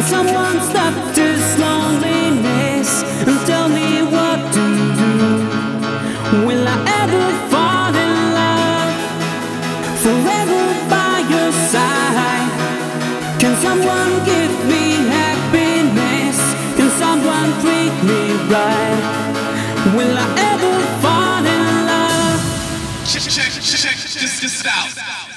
someone stop this loneliness and tell me what to do? Will I ever fall in love forever by your side? Can someone give me happiness? Can someone treat me right? Will I ever fall in love? Check this out.